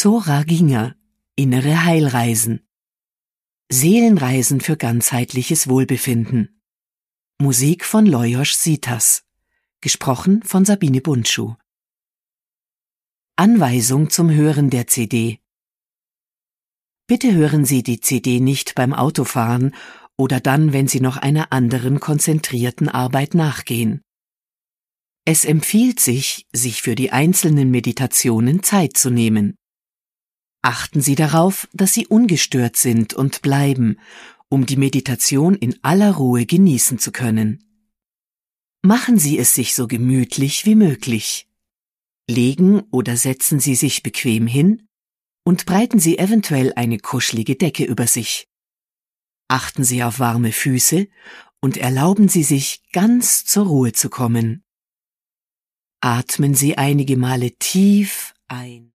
Zora Ginger, Innere Heilreisen. Seelenreisen für ganzheitliches Wohlbefinden. Musik von Lajos Sitas. Gesprochen von Sabine Bundschuh. Anweisung zum Hören der CD. Bitte hören Sie die CD nicht beim Autofahren oder dann, wenn Sie noch einer anderen konzentrierten Arbeit nachgehen. Es empfiehlt sich, sich für die einzelnen Meditationen Zeit zu nehmen. Achten Sie darauf, dass Sie ungestört sind und bleiben, um die Meditation in aller Ruhe genießen zu können. Machen Sie es sich so gemütlich wie möglich. Legen oder setzen Sie sich bequem hin und breiten Sie eventuell eine kuschelige Decke über sich. Achten Sie auf warme Füße und erlauben Sie sich, ganz zur Ruhe zu kommen. Atmen Sie einige Male tief ein